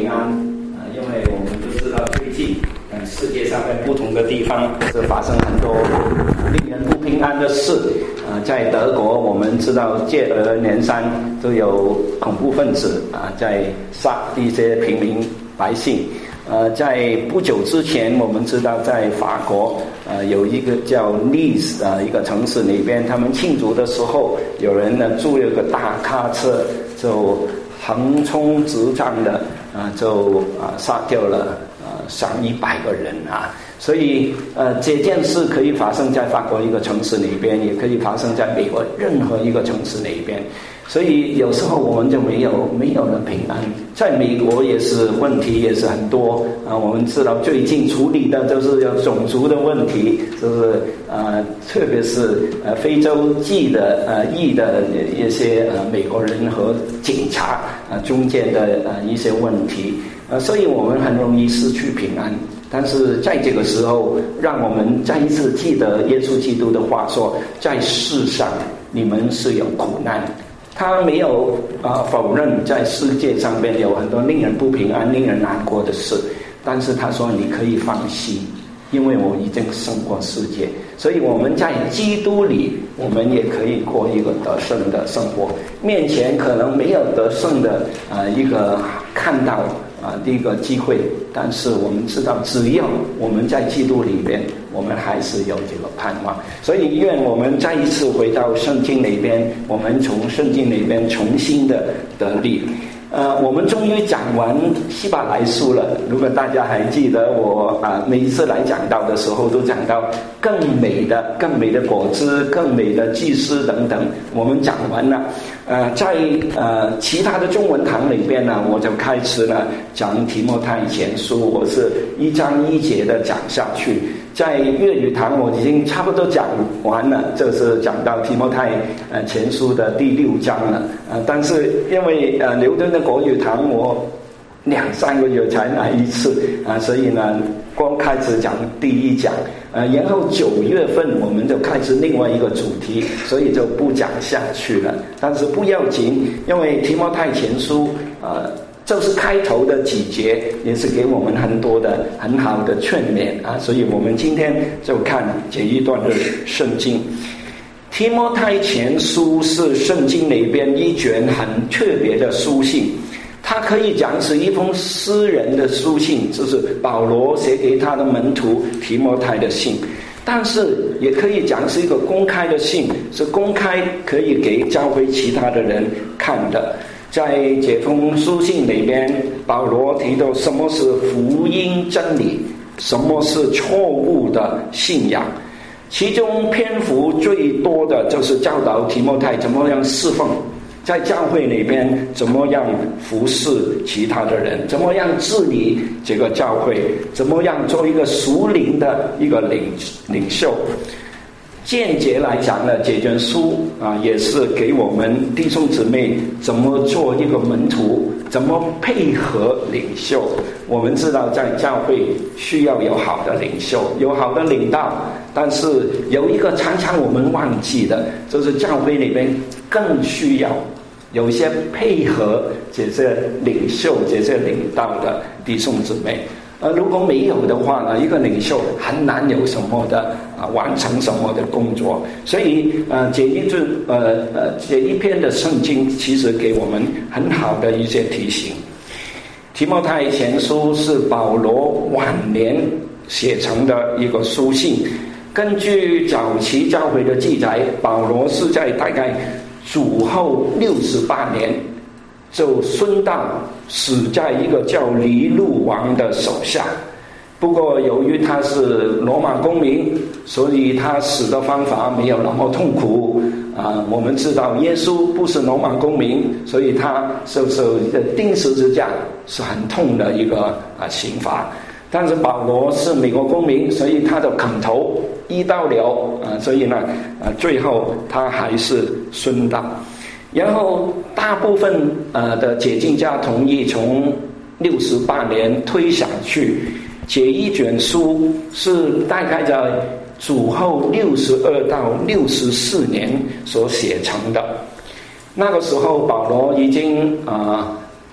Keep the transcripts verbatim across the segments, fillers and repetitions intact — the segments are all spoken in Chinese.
平安啊！因为我们都知道最近呃世界上在不同的地方是发生很多令人不平安的事啊。在德国，我们知道接二连三都有恐怖分子啊在杀一些平民百姓。呃，在不久之前，我们知道在法国，呃，有一个叫利斯的一个城市里边，他们庆祝的时候，有人呢租了个大卡车，就横冲直撞的啊、呃，就啊、呃、杀掉了啊、呃、上一百个人啊。所以呃，这件事可以发生在法国一个城市里边，也可以发生在美国任何一个城市里边。所以有时候我们就没有没有了平安。在美国也是问题也是很多啊，我们知道最近处理的就是有种族的问题，就是呃，特别是呃非洲裔的呃裔的一些呃美国人和警察啊、呃、中间的呃一些问题，呃，所以我们很容易失去平安。但是在这个时候，让我们再一次记得耶稣基督的话说，在世上你们是有苦难。他没有啊、呃、否认在世界上边有很多令人不平安、令人难过的事，但是他说你可以放心，因为我已经胜过世界，所以我们在基督里，我们也可以过一个得胜的生活。面前可能没有得胜的啊、呃、一个看到啊、呃、第一个机会，但是我们知道，只要我们在基督里边，我们还是有这个盼望。所以愿我们再一次回到圣经里边，我们从圣经里边重新的得力。呃，我们终于讲完希伯来书了。如果大家还记得我啊、呃，每一次来讲道的时候都讲到更美的、更美的果子、更美的祭司等等，我们讲完了。呃，在呃其他的中文堂里边呢，我就开始呢讲提摩太前书，我是一章一节的讲下去。在粤语堂我已经差不多讲完了，就是讲到提摩太呃前书的第六章了。呃，但是因为呃牛顿的国语堂我两三个月才来一次啊、呃，所以呢光开始讲第一讲，呃，然后九月份我们就开始另外一个主题，所以就不讲下去了。但是不要紧，因为提摩太前书呃。就是开头的几节也是给我们很多的很好的劝勉啊，所以我们今天就看这一段的圣经。提摩太前书是圣经里边一卷很特别的书信，它可以讲是一封私人的书信，就是保罗写给他的门徒提摩太的信，但是也可以讲是一个公开的信，是公开可以给教会其他的人看的。在这封书信里边，保罗提到什么是福音真理，什么是错误的信仰，其中篇幅最多的就是教导提摩太怎么样侍奉，在教会里边怎么样服侍其他的人，怎么样治理这个教会，怎么样做一个属灵的一个领领袖。间接来讲呢，这卷书啊，也是给我们弟兄姊妹怎么做一个门徒，怎么配合领袖。我们知道在教会需要有好的领袖，有好的领导，但是有一个常常我们忘记的，就是教会里面更需要有一些配合这些领袖、这些领导的弟兄姊妹。呃，如果没有的话呢，一个领袖很难有什么的啊，完成什么的工作。所以呃，这一段呃呃这一篇的圣经其实给我们很好的一些提醒。提摩太前书是保罗晚年写成的一个书信，根据早期教会的记载，保罗是在大概主后六十八年。就孙道死在一个叫尼禄王的手下，不过由于他是罗马公民，所以他死的方法没有那么痛苦啊。我们知道耶稣不是罗马公民，所以他就是钉十字架是很痛的一个啊刑罚。但是保罗是美国公民，所以他的砍头医到了啊，所以呢啊最后他还是孙道。然后大部分呃的解经家同意从六十八年推想去，这一卷书是大概在主后六十二到六十四年所写成的。那个时候保罗已经啊、呃、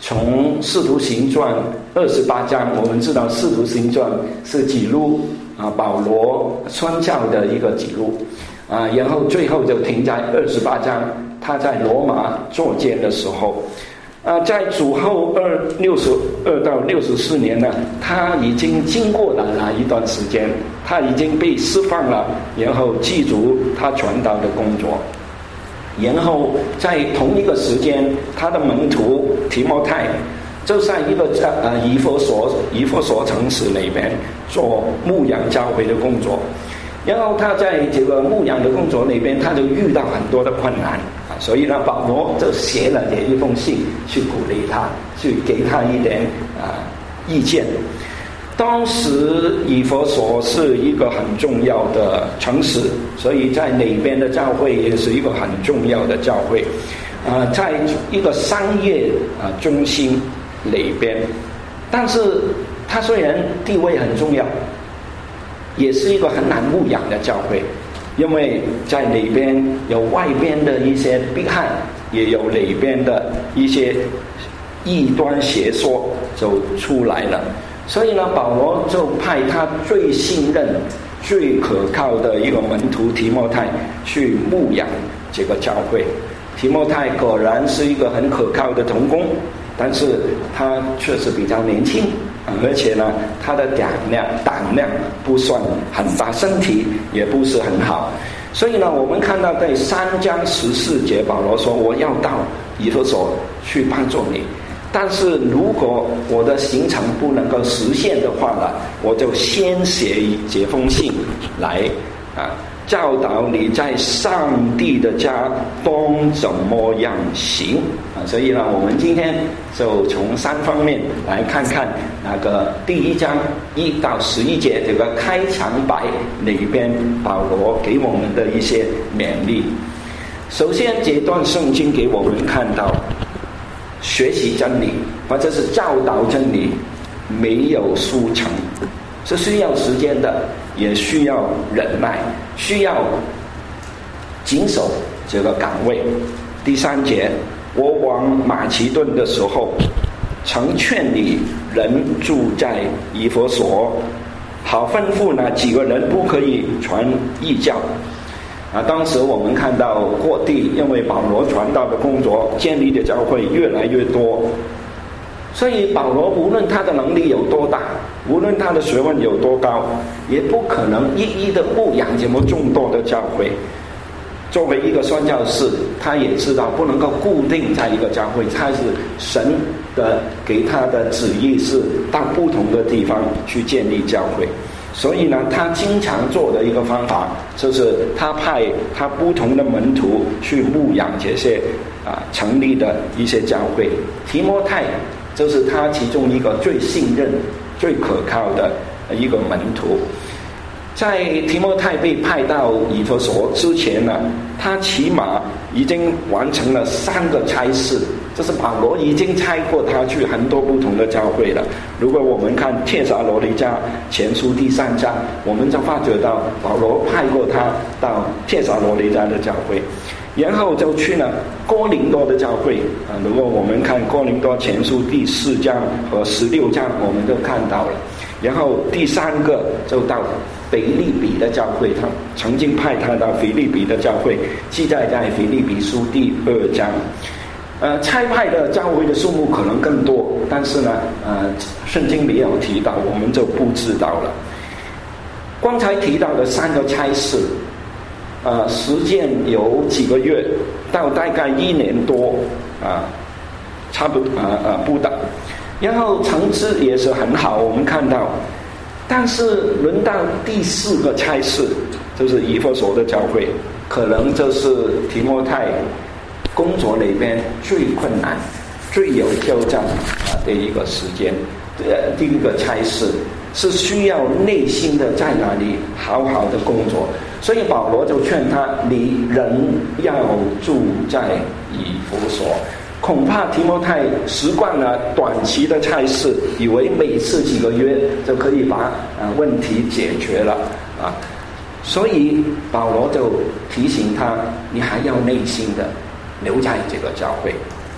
从《使徒行传》二十八章，我们知道《使徒行传》是记录啊保罗宣教的一个记录啊，然后最后就停在二十八章，他在罗马作监的时候。啊，在主后二六十二到六十四年呢，他已经经过了那一段时间，他已经被释放了，然后继续他传道的工作。然后在同一个时间，他的门徒提摩太就在一个呃以弗所以弗所城市里边做牧养教会的工作。然后他在这个牧养的工作里边，他就遇到很多的困难啊，所以呢，保罗就写了这一封信去鼓励他，去给他一点啊意见。当时以弗所是一个很重要的城市，所以在那边的教会也是一个很重要的教会，啊，在一个商业啊中心里边，但是它虽然地位很重要，也是一个很难牧养的教会，因为在里边有外边的一些逼害，也有里边的一些异端邪说就出来了。所以呢，保罗就派他最信任、最可靠的一个门徒提摩太去牧养这个教会。提摩太果然是一个很可靠的同工，但是他确实比较年轻。而且呢，他的胆量胆量不算很大，身体也不是很好，所以呢，我们看到在三章十四节，保罗说：“我要到以弗所去帮助你，但是如果我的行程不能够实现的话呢，我就先写这封信来啊，教导你在上帝的家当怎么样行啊。”所以呢，我们今天就从三方面来看看那个第一章一到十一节这个开场白里边，保罗给我们的一些勉励。首先，这段圣经给我们看到，学习真理或者是教导真理没有速成，是需要时间的，也需要忍耐，需要谨守这个岗位。第三节，我往马其顿的时候，曾劝你人住在以弗所，好吩咐那几个人不可以传异教。啊，当时我们看到各地因为保罗传道的工作，建立的教会越来越多，所以保罗无论他的能力有多大，无论他的学问有多高，也不可能一一的牧养这么众多的教会。作为一个宣教士，他也知道不能够固定在一个教会，他是神的给他的旨意是到不同的地方去建立教会。所以呢，他经常做的一个方法就是他派他不同的门徒去牧养这些啊成立的一些教会。提摩太就是他其中一个最信任、最可靠的一个门徒。在提摩太被派到以弗所之前呢，他起码已经完成了三个差事，就是保罗已经差过他去很多不同的教会了。如果我们看帖撒罗尼迦前书第三章，我们就发觉到保罗派过他到帖撒罗尼迦的教会，然后就去了哥林多的教会啊。如果我们看哥林多前书第四章和十六章，我们就看到了。然后第三个就到腓立比的教会，他曾经派他到腓立比的教会，记载在腓立比书第二章。呃，差派的教会的数目可能更多，但是呢，呃，圣经没有提到，我们就不知道了。刚才提到的三个差事，呃，实践有几个月，到大概一年多啊，差不啊啊不等。然后成绩也是很好，我们看到，但是轮到第四个差事，就是以弗所的教会，可能就是提摩太工作里边最困难、最有挑战啊的一个时间。呃，第一个差事是需要内心的在那里好好的工作，所以保罗就劝他：你人要住在以弗所。恐怕提摩太习惯了短期的差事，以为每次几个月就可以把啊问题解决了啊，所以保罗就提醒他，你还要内心的留在这个教会。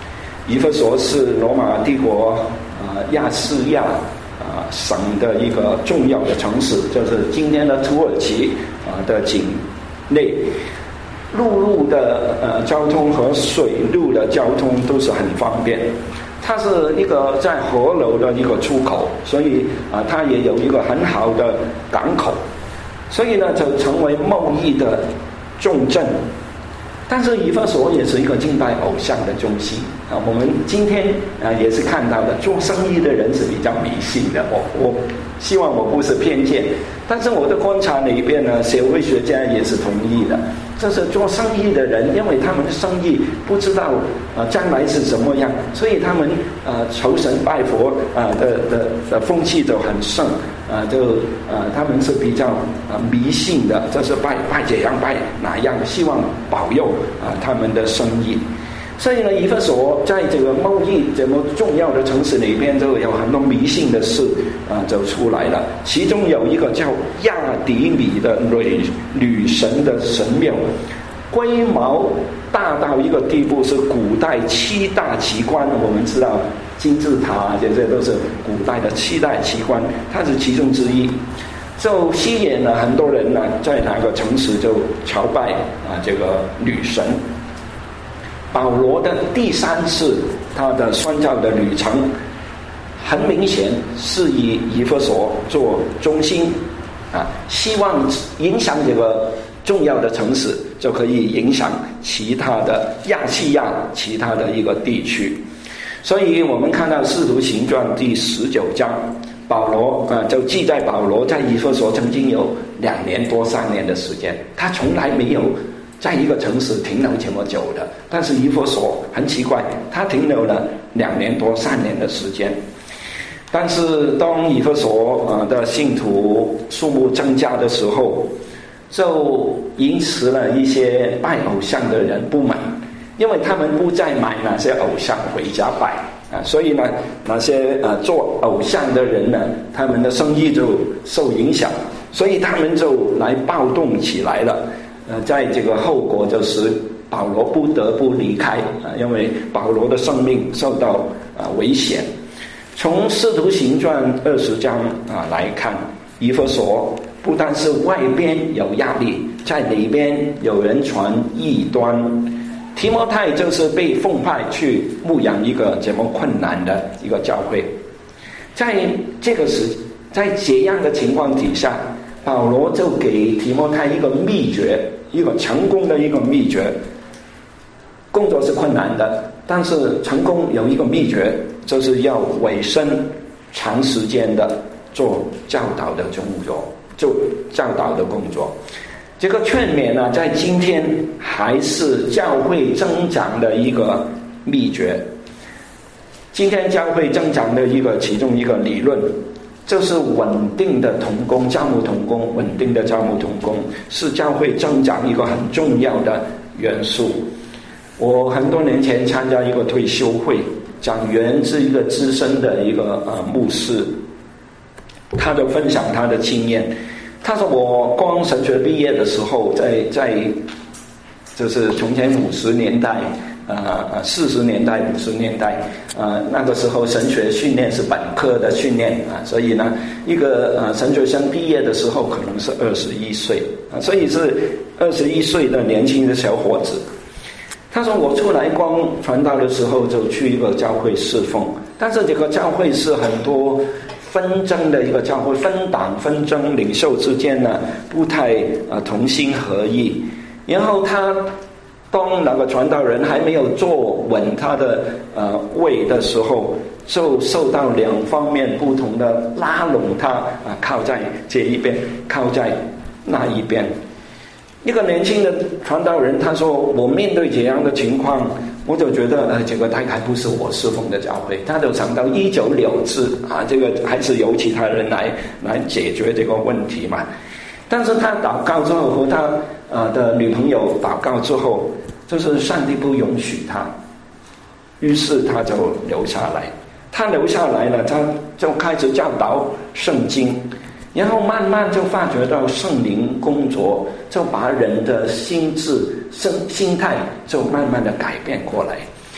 以弗所是罗马帝国啊亚细亚啊省的一个重要的城市，就是今天的土耳其啊的境内。陆路的呃交通和水路的交通都是很方便，它是一个在河流的一个出口，所以啊、呃、它也有一个很好的港口，所以呢就成为贸易的重镇。但是以弗所也是一个敬拜偶像的中心啊。我们今天啊也是看到的，做生意的人是比较迷信的。我我希望我不是偏见，但是我的观察里边呢，社会学家也是同意的。就是做生意的人，因为他们的生意不知道呃将来是怎么样，所以他们呃求神拜佛啊、呃、的的的风气就很盛啊、呃，就呃他们是比较呃迷信的，就是拜拜这样拜哪样，希望保佑啊、呃、他们的生意。所以呢，以弗所在这个贸易这么重要的城市里边，就有很多迷信的事啊、呃、就出来了。其中有一个叫亚底米的女女神的神庙，规模大到一个地步，是古代七大奇观。我们知道金字塔这些都是古代的七大奇观，它是其中之一，就吸引了很多人呢，在那个城市就朝拜啊这个女神。保罗的第三次他的宣教的旅程，很明显是以以弗所做中心啊，希望影响这个重要的城市，就可以影响其他的亚细亚其他的一个地区。所以我们看到《使徒行传》第十九章，保罗啊就记载保罗在以弗所曾经有两年多三年的时间，他从来没有在一个城市停留这么久的，但是以弗所很奇怪，他停留了两年多三年的时间。但是当以弗所的信徒数目增加的时候，就引起了一些拜偶像的人不满，因为他们不再买那些偶像回家拜啊，所以呢，那些呃做偶像的人呢，他们的生意就受影响，所以他们就来暴动起来了。呃，在这个后果就是保罗不得不离开啊，因为保罗的生命受到啊危险。从《使徒行传》二十章啊来看，以弗所不但是外边有压力，在里边有人传异端。提摩太就是被奉派去牧养一个这么困难的一个教会。在这个时，在这样的情况底下，保罗就给提摩太一个秘诀，一个成功的一个秘诀。工作是困难的，但是成功有一个秘诀，就是要委身长时间的做教导的工作，做教导的工作。这个劝勉呢，在今天还是教会增长的一个秘诀。今天教会增长的一个其中一个理论，就是稳定的同工，教牧同工，稳定的教牧同工是教会增长一个很重要的元素。我很多年前参加一个退休会，讲员是一个资深的一个呃牧师，他就分享他的经验。他说我刚神学毕业的时候，在在就是从前五十年代。呃，四十年代、五十年代，呃，那个时候神学训练是本科的训练啊，所以呢，一个呃神学生毕业的时候可能是二十一岁啊，所以是二十一岁的年轻的小伙子。他说我出来光传道的时候就去一个教会侍奉，但是这个教会是很多纷争的一个教会，分党纷争，领袖之间呢不太呃同心合意，然后他。当那个传道人还没有坐稳他的呃位的时候，就受到两方面不同的拉拢他啊、呃，靠在这一边，靠在那一边。一个年轻的传道人他说：“我面对这样的情况，我就觉得呃，这个大概不是我侍奉的教会。”他就想到一九六之啊，这个还是由其他人来来解决这个问题嘛。但是他祷告之后，和他呃的女朋友祷告之后，就是上帝不允许他，于是他就留下来。他留下来了，他就开始教导圣经，然后慢慢就发觉到圣灵工作，就把人的心智、心心态就慢慢的改变过来。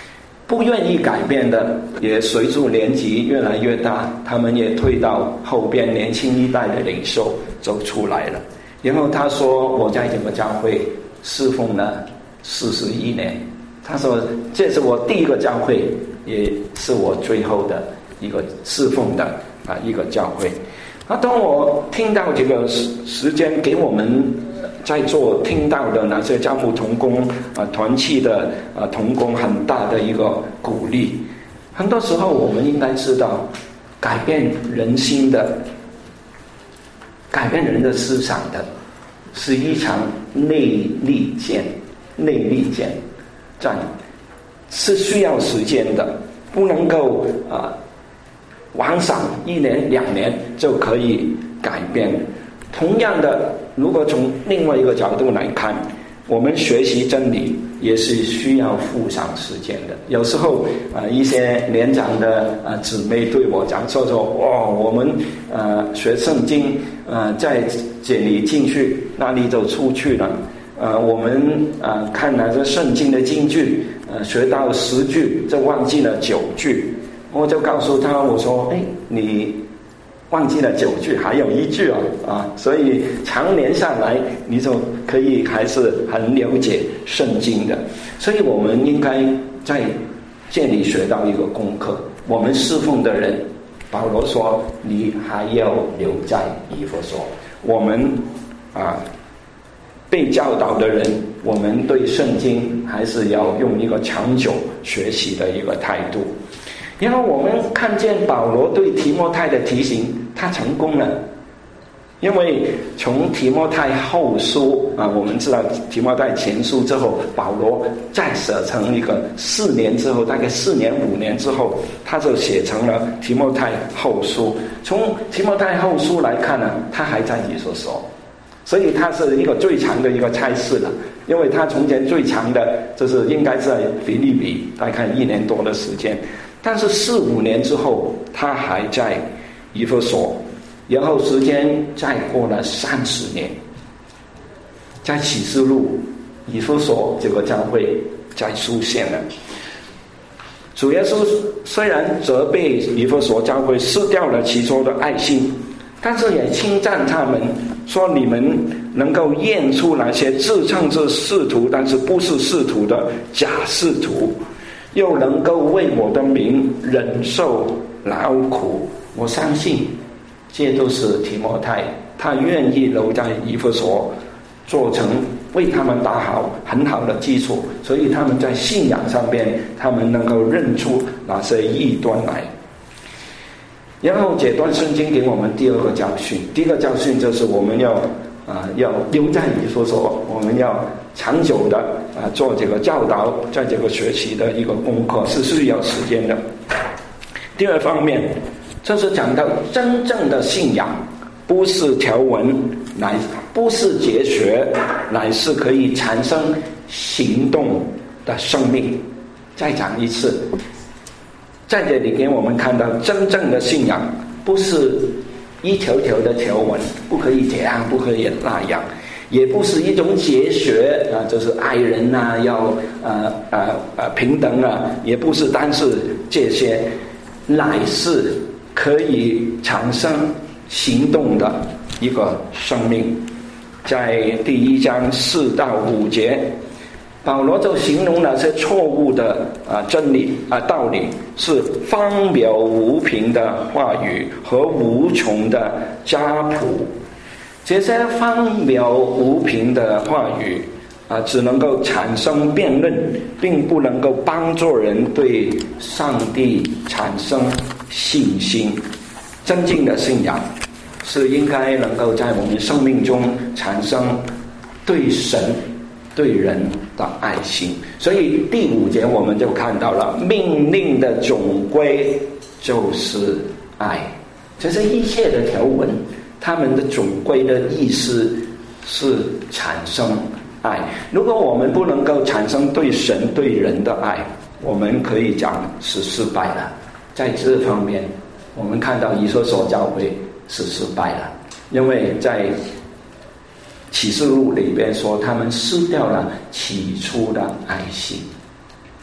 不愿意改变的，也随着年纪越来越大，他们也退到后边，年轻一代的领袖走出来了。然后他说，我在这个教会侍奉了四十一年，他说这是我第一个教会，也是我最后的一个侍奉的啊一个教会。啊，当我听到这个时间给我们在座听到的那些教牧同工啊团契的啊同工很大的一个鼓励。很多时候我们应该知道，改变人心的、改变人的思想的，是一场内力战，内力战战是需要时间的，不能够啊晚上一年两年就可以改变。同样的，如果从另外一个角度来看，我们学习真理也是需要付上时间的。有时候啊、呃，一些年长的啊姊妹对我讲说说，哇，我们呃学圣经呃在这里进去，那里就出去了。呃，我们啊、呃、看那个圣经的金句，呃学到十句就忘记了九句。我就告诉他，我说，哎，你忘记了九句，还有一句哦，啊，所以常年下来，你就可以还是很了解圣经的。所以我们应该在这里学到一个功课。我们侍奉的人，保罗说，你还要留在以弗所。我们啊，被教导的人，我们对圣经还是要用一个长久学习的一个态度。然后我们看见保罗对提摩太的提醒，他成功了。因为从提摩太后书啊，我们知道提摩太前书之后，保罗再写成一个四年之后，大概四年五年之后，他就写成了提摩太后书。从提摩太后书来看呢，他还在以弗所，所以他是一个最长的一个差事了。因为他从前最长的就是应该在腓立比，大概一年多的时间。但是四五年之后，他还在以弗所，然后时间再过了三十年，在启示录，以弗所这个教会再出现了。主耶稣虽然责备以弗所教会失掉了起初的爱心，但是也称赞他们，说你们能够验出那些自称是使徒但是不是使徒的假使徒，又能够为我的名忍受劳苦。我相信这都是提摩太他愿意留在以弗所，做成为他们打好很好的基础，所以他们在信仰上边他们能够认出那些异端来。然后这段圣经给我们第二个教训，第一个教训就是我们要啊、呃、要留在以弗所，我们要长久的啊、呃、做这个教导，在这个学习的一个功课是需要时间的。第二方面，这是讲到真正的信仰不是条文，乃不是哲学，乃是可以产生行动的生命。再讲一次，在这里给我们看到真正的信仰不是一条条的条文，不可以这样，不可以那样，也不是一种哲学啊，就是爱人啊，要呃呃呃平等啊，也不是单是这些，乃是可以产生行动的一个生命。在第一章四到五节，保罗就形容那些错误的啊真理啊道理是荒谬无凭的话语和无穷的家谱。这些荒谬无凭的话语啊，只能够产生辩论，并不能够帮助人对上帝产生信心。真正的信仰是应该能够在我们生命中产生对神对人的爱心。所以第五节我们就看到了命令的总归就是爱。这是一切的条文，他们的总归的意思是产生爱。如果我们不能够产生对神对人的爱，我们可以讲是失败了。在这方面我们看到以弗所教会是失败了，因为在启示录里边说他们失掉了起初的爱心。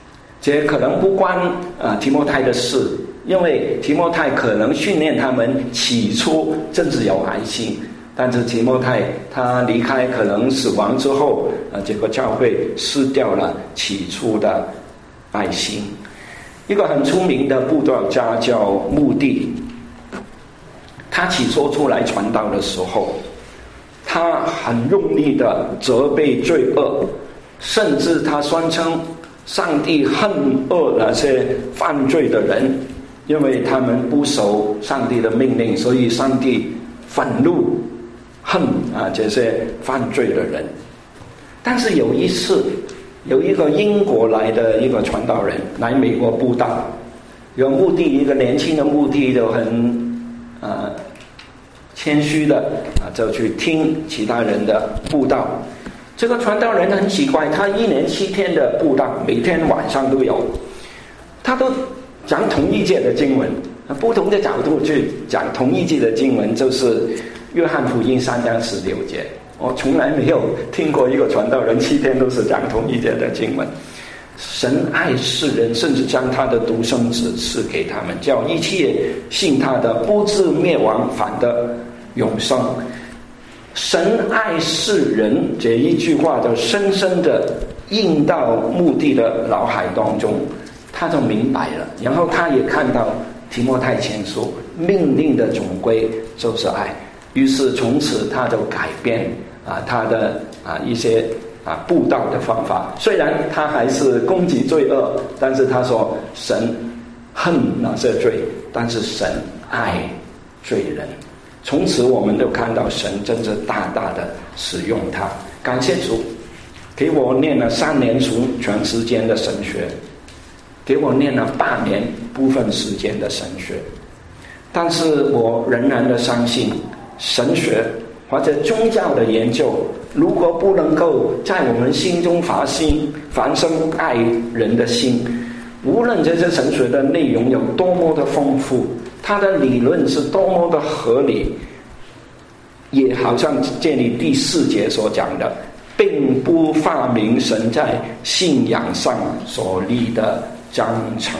这可能不关啊提摩太的事，因为提摩太可能训练他们起初真是有爱心，但是提摩太他离开可能死亡之后，啊，这个教会失掉了起初的爱心。一个很出名的布道家叫穆迪，他起初出来传道的时候，他很用力的责备罪恶，甚至他宣称上帝恨恶那些犯罪的人，因为他们不守上帝的命令，所以上帝愤怒恨啊这些犯罪的人。但是有一次，有一个英国来的一个传道人来美国布道，有目的，一个年轻的目的就很呃谦虚的啊，就去听其他人的布道。这个传道人很奇怪，他一年七天的布道，每天晚上都有，他都讲同一节的经文，不同的角度去讲同一节的经文，就是约翰福音三章十六节。我从来没有听过一个传道人七天都是讲同一节的经文。神爱世人，甚至将他的独生子赐给他们，叫一切信他的不至灭亡，反得永生。神爱世人这一句话就深深的印到穆迪的脑海当中，他就明白了。然后他也看到提摩太前书命令的总归就是爱，于是从此他就改变啊他的啊一些啊布道的方法。虽然他还是攻击罪恶，但是他说神恨那些罪，但是神爱罪人。从此我们就看到神真是大大的使用他。感谢主，给我念了三年书全时间的神学，给我念了八年部分时间的神学。但是我仍然的相信，神学或者宗教的研究，如果不能够在我们心中发心繁生爱人的心，无论这些神学的内容有多么的丰富，它的理论是多么的合理，也好像这里第四节所讲的，并不发明神在信仰上所立的章程。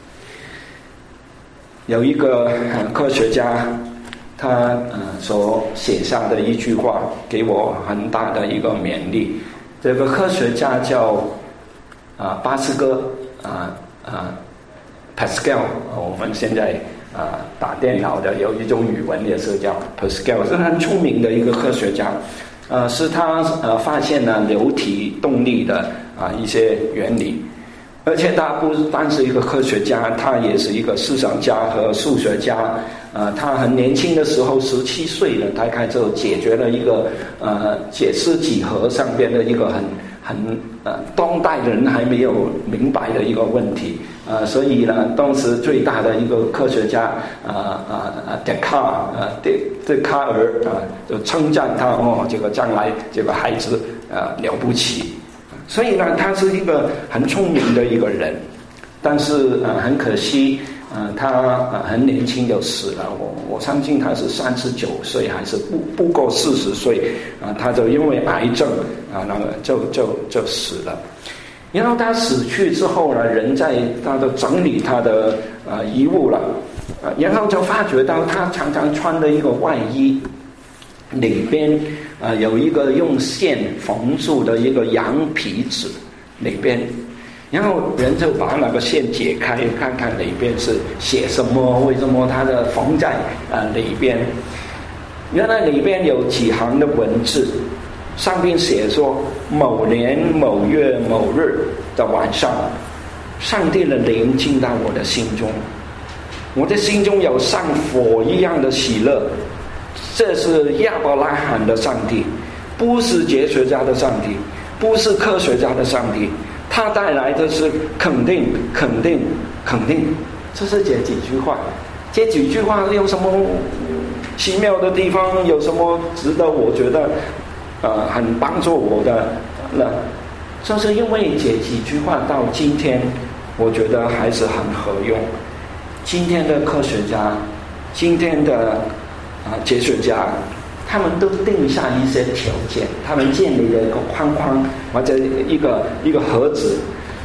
有一个、呃、科学家，他、呃、所写下的一句话给我很大的一个勉励。这个科学家叫啊、呃、巴斯哥啊啊 Pascal， 我们现在啊、呃、打电脑的有一种语文也是叫 Pascal， 是很出名的一个科学家。呃，是他呃发现了流体动力的啊、呃、一些原理。而且他不单是一个科学家，他也是一个思想家和数学家。呃，他很年轻的时候，十七岁了，大概就解决了一个呃解释几何上边的一个很很呃当代人还没有明白的一个问题。呃，所以呢，当时最大的一个科学家啊啊啊笛卡尔啊笛笛卡尔啊，就称赞他哦，这个将来这个孩子啊了不起。所以呢，他是一个很聪明的一个人，但是呃很可惜，呃他呃很年轻就死了。我我相信他是三十九岁还是不不够四十岁啊、呃，他就因为癌症啊、呃，那么就就就死了。然后他死去之后呢，人在他就整理他的呃遗物了，呃，然后就发觉到他常常穿的一个外衣里边。啊、呃，有一个用线缝住的一个羊皮纸里边，然后人就把那个线解开，看看里边是写什么，为什么它的缝在啊、呃、里边。原来里边有几行的文字，上边写说某年某月某日的晚上，上帝的灵进到我的心中，我的心中有像火一样的喜乐。这是亚伯拉罕的上帝，不是哲学家的上帝，不是科学家的上帝，他带来的是肯定肯定肯定。这是这几句话，这几句话有什么奇妙的地方，有什么值得我觉得呃很帮助我的呢？就是因为这几句话到今天我觉得还是很合用。今天的科学家，今天的啊，哲学家，他们都定下一些条件，他们建立了一个框框或者一个一个盒子，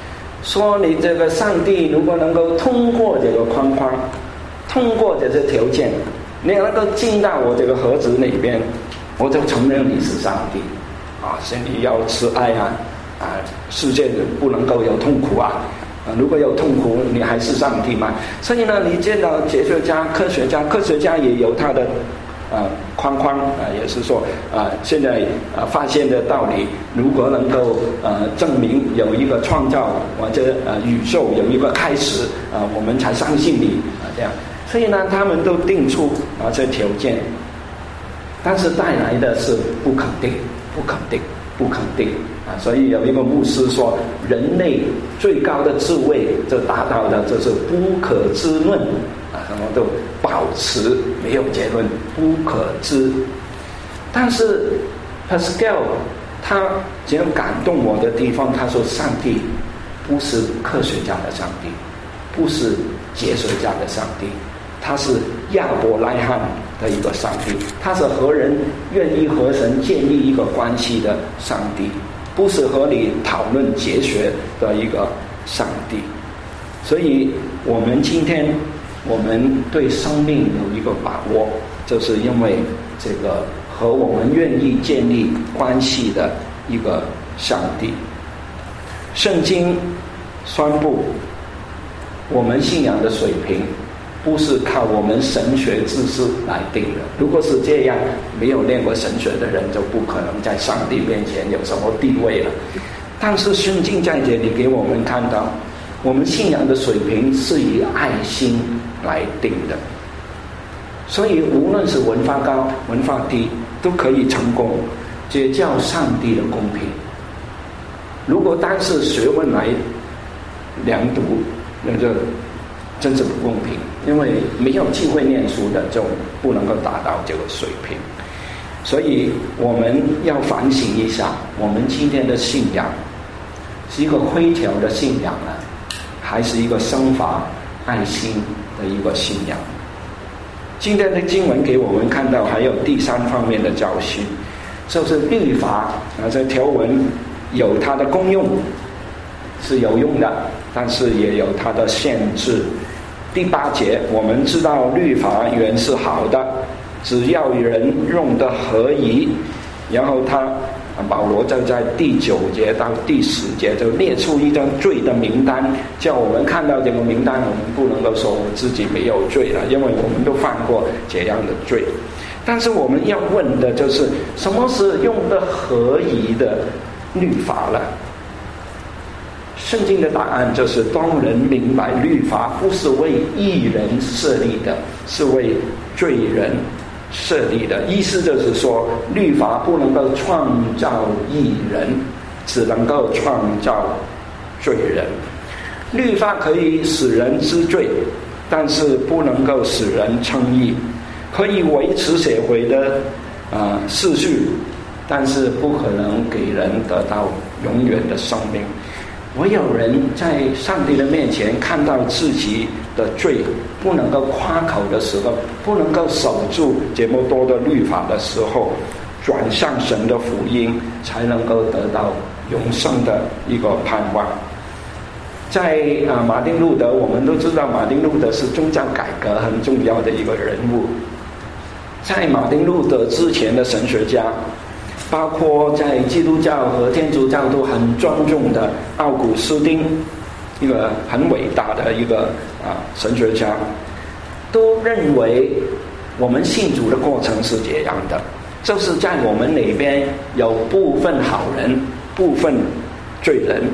说你这个上帝如果能够通过这个框框，通过这些条件，你能够进到我这个盒子里边，我就承认你是上帝啊！所以你要慈爱啊啊！世界不能够有痛苦啊！啊，如果有痛苦，你还是上帝吗？所以呢，你见到哲学家、科学家，科学家也有他的啊框框啊，也是说啊，现在啊发现的道理，如果能够呃证明有一个创造或者呃宇宙有一个开始啊，我们才相信你啊这样。所以呢，他们都定出啊这条件，但是带来的是不肯定、不肯定、不肯定。啊，所以有一个牧师说，人类最高的智慧就达到的就是不可知论啊，什么都保持没有结论，不可知。但是 Pascal 他只有感动我的地方，他说上帝不是科学家的上帝，不是哲学家的上帝，他是亚伯拉罕的一个上帝，他是和人愿意和神建立一个关系的上帝，不是和你讨论哲学的一个上帝。所以我们今天我们对生命有一个把握，就是因为这个和我们愿意建立关系的一个上帝。圣经宣布我们信仰的水平不是靠我们神学知识来定的，如果是这样，没有念过神学的人就不可能在上帝面前有什么地位了。但是圣经在这里给我们看到，我们信仰的水平是以爱心来定的，所以无论是文化高文化低都可以成功，这叫上帝的公平。如果单是学问来量度，那就真是不公平，因为没有机会念书的就不能够达到这个水平。所以我们要反省一下，我们今天的信仰是一个灰条的信仰呢，还是一个生发爱心的一个信仰？今天的经文给我们看到还有第三方面的教训，就是律法啊，这条文有它的功用是有用的，但是也有它的限制。第八节，我们知道律法原是好的，只要人用得合宜。然后他保罗就在第九节到第十节就列出一张罪的名单，叫我们看到这个名单，我们不能够说我自己没有罪了，因为我们都犯过这样的罪。但是我们要问的就是什么是用得合宜的律法了？圣经的答案就是，当人明白律法不是为义人设立的，是为罪人设立的。意思就是说，律法不能够创造义人，只能够创造罪人。律法可以使人知罪，但是不能够使人称义；可以维持社会的啊秩序，但是不可能给人得到永远的生命。唯有人在上帝的面前看到自己的罪，不能够夸口的时候，不能够守住这么多的律法的时候，转向神的福音，才能够得到永生的一个盼望。在啊马丁路德，我们都知道马丁路德是宗教改革很重要的一个人物。在马丁路德之前的神学家，包括在基督教和天主教都很尊重的奥古斯丁，一个很伟大的一个啊神学家，都认为我们信主的过程是这样的，就是在我们里边有部分好人，部分罪人。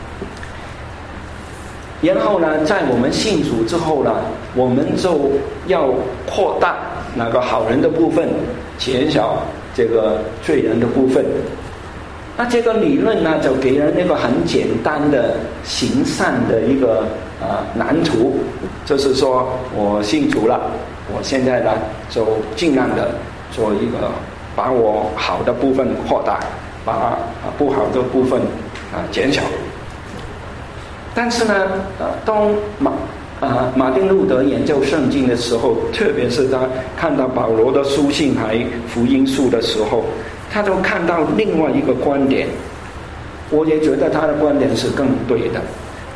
然后呢，在我们信主之后呢，我们就要扩大那个好人的部分，减少这个罪人的部分。那这个理论呢，就给人一个很简单的行善的一个呃蓝图，就是说我信主了，我现在呢就尽量的做一个把我好的部分扩大，把不好的部分啊减小。但是呢，呃，当马啊马丁路德研究圣经的时候，特别是他看到保罗的书信还福音书的时候，他就看到另外一个观点，我也觉得他的观点是更对的。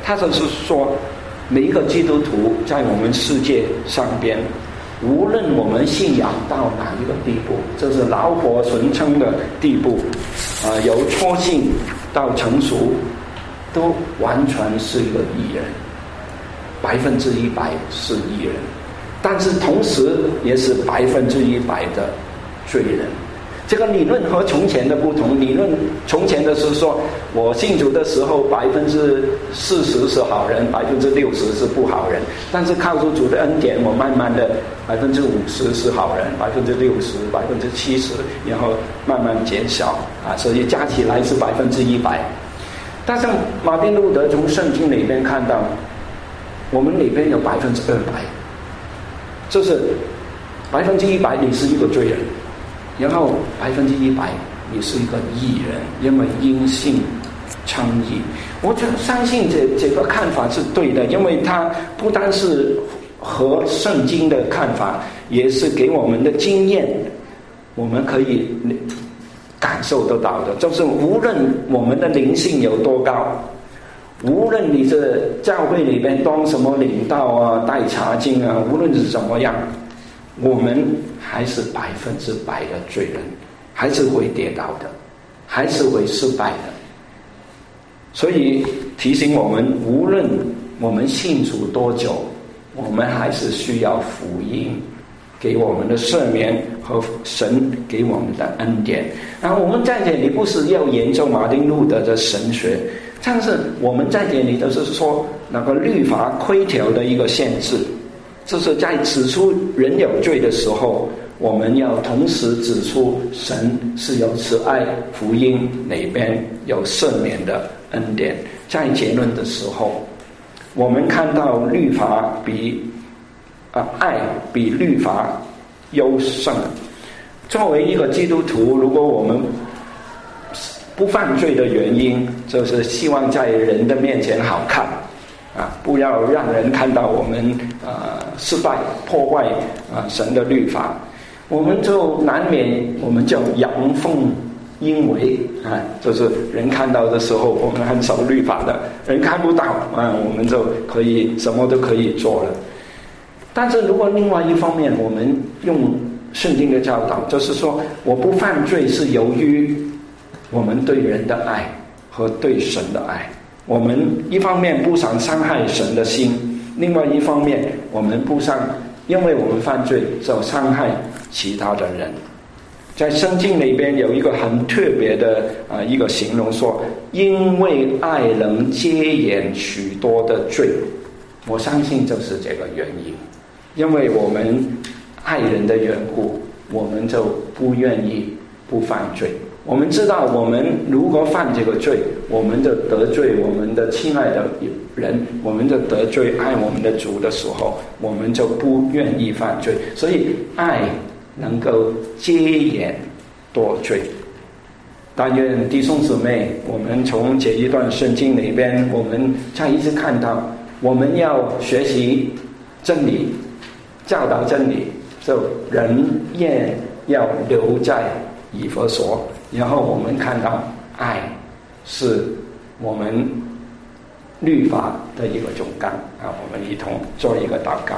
他就是说，每一个基督徒在我们世界上边，无论我们信仰到哪一个地步，这是老火纯青的地步，啊、呃，由初信到成熟，都完全是一个义人，百分之一百是义人，但是同时也是百分之一百的罪人。这个理论和从前的不同，理论从前的是说，我信主的时候百分之四十是好人，百分之六十是不好人，但是靠着主的恩典，我慢慢的百分之五十是好人，百分之六十，百分之七十，然后慢慢减小啊，所以加起来是百分之一百。但是马丁路德从圣经里边看到，我们里边有百分之二百，就是百分之一百你是一个罪人，然后百分之一百你是一个义人，因为因信称义。我就相信这这个看法是对的，因为它不单是和圣经的看法，也是给我们的经验，我们可以感受得到的。就是无论我们的灵性有多高，无论你是教会里面当什么领导啊、带查经啊，无论是怎么样，我们还是百分之百的罪人，还是会跌倒的，还是会失败的。所以提醒我们，无论我们信主多久，我们还是需要福音给我们的赦免和神给我们的恩典。然后我们在这里不是要研究马丁路德的神学，但是我们在这里都是说那个律法规条的一个限制，就是在指出人有罪的时候，我们要同时指出神是有慈爱，福音里边有赦免的恩典。在结论的时候，我们看到律法比啊爱比律法优胜。作为一个基督徒，如果我们不犯罪的原因，就是希望在人的面前好看啊，不要让人看到我们啊、呃、失败破坏啊、呃、神的律法，我们就难免我们叫阳奉阴违啊，就是人看到的时候我们很守律法的，人看不到啊，我们就可以什么都可以做了。但是如果另外一方面，我们用圣经的教导，就是说我不犯罪是由于我们对人的爱和对神的爱，我们一方面不想伤害神的心，另外一方面我们不想因为我们犯罪就伤害其他的人。在圣经里边有一个很特别的啊、呃、一个形容说，因为爱能遮掩许多的罪。我相信就是这个原因，因为我们爱人的缘故，我们就不愿意不犯罪。我们知道我们如果犯这个罪，我们就得罪我们的亲爱的人，我们就得罪爱我们的主的时候，我们就不愿意犯罪。所以爱能够遮掩多罪。但愿弟兄姊妹，我们从这一段圣经里边，我们再一次看到，我们要学习真理，教导真理，就人也要留在以弗所。然后我们看到爱是我们律法的一个总纲啊，我们一同做一个祷告。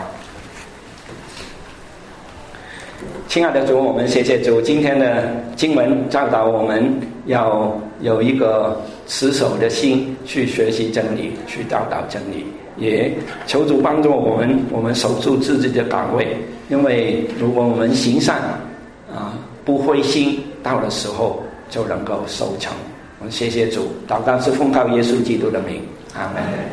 亲爱的主，我们谢谢主，今天的经文教导我们要有一个持守的心去学习真理，去教导真理，也求主帮助我们，我们守住自己的岗位，因为如果我们行善啊，不灰心，到的时候就能够收成。我们谢谢主，祷告是奉靠耶稣基督的名，阿们。